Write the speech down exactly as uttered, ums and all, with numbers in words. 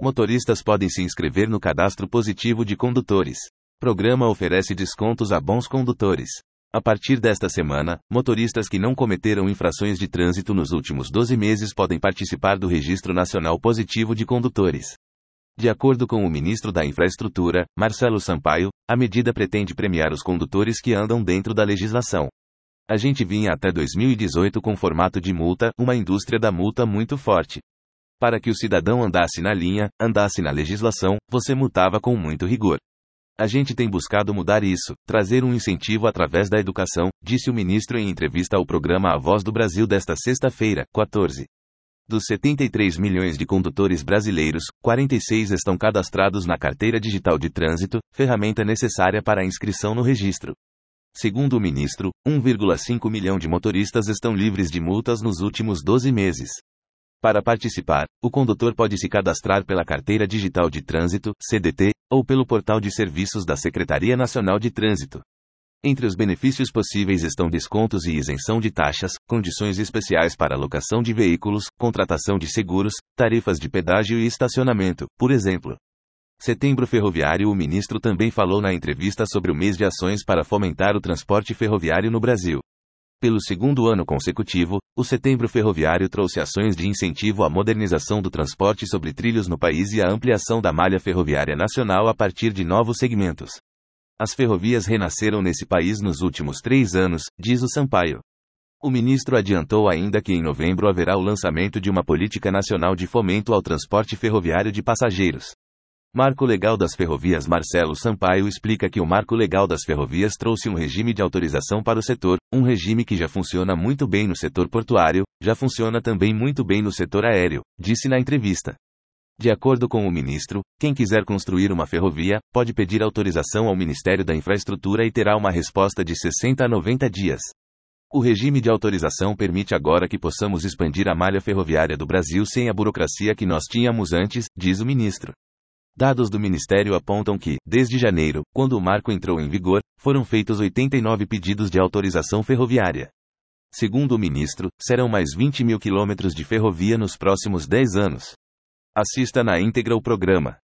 Motoristas podem se inscrever no Cadastro Positivo de Condutores. Programa oferece descontos a bons condutores. A partir desta semana, motoristas que não cometeram infrações de trânsito nos últimos doze meses podem participar do Registro Nacional Positivo de Condutores. De acordo com o ministro da Infraestrutura, Marcelo Sampaio, a medida pretende premiar os condutores que andam dentro da legislação. A gente vinha até dois mil e dezoito com formato de multa, uma indústria da multa muito forte. Para que o cidadão andasse na linha, andasse na legislação, você multava com muito rigor. A gente tem buscado mudar isso, trazer um incentivo através da educação, disse o ministro em entrevista ao programa A Voz do Brasil desta sexta-feira, quatorze. Dos setenta e três milhões de condutores brasileiros, quarenta e seis estão cadastrados na Carteira Digital de Trânsito, ferramenta necessária para a inscrição no registro. Segundo o ministro, um vírgula cinco milhão de motoristas estão livres de multas nos últimos doze meses. Para participar, o condutor pode se cadastrar pela Carteira Digital de Trânsito, C D T, ou pelo portal de serviços da Secretaria Nacional de Trânsito. Entre os benefícios possíveis estão descontos e isenção de taxas, condições especiais para locação de veículos, contratação de seguros, tarifas de pedágio e estacionamento, por exemplo. Setembro Ferroviário. O ministro também falou na entrevista sobre o mês de ações para fomentar o transporte ferroviário no Brasil. Pelo segundo ano consecutivo, o Setembro Ferroviário trouxe ações de incentivo à modernização do transporte sobre trilhos no país e à ampliação da malha ferroviária nacional a partir de novos segmentos. As ferrovias renasceram nesse país nos últimos três anos, diz o Sampaio. O ministro adiantou ainda que em novembro haverá o lançamento de uma política nacional de fomento ao transporte ferroviário de passageiros. Marco Legal das Ferrovias. Marcelo Sampaio explica que o Marco Legal das Ferrovias trouxe um regime de autorização para o setor, um regime que já funciona muito bem no setor portuário, já funciona também muito bem no setor aéreo, disse na entrevista. De acordo com o ministro, quem quiser construir uma ferrovia, pode pedir autorização ao Ministério da Infraestrutura e terá uma resposta de sessenta a noventa dias. O regime de autorização permite agora que possamos expandir a malha ferroviária do Brasil sem a burocracia que nós tínhamos antes, diz o ministro. Dados do Ministério apontam que, desde janeiro, quando o marco entrou em vigor, foram feitos oitenta e nove pedidos de autorização ferroviária. Segundo o ministro, serão mais vinte mil quilômetros de ferrovia nos próximos dez anos. Assista na íntegra o programa.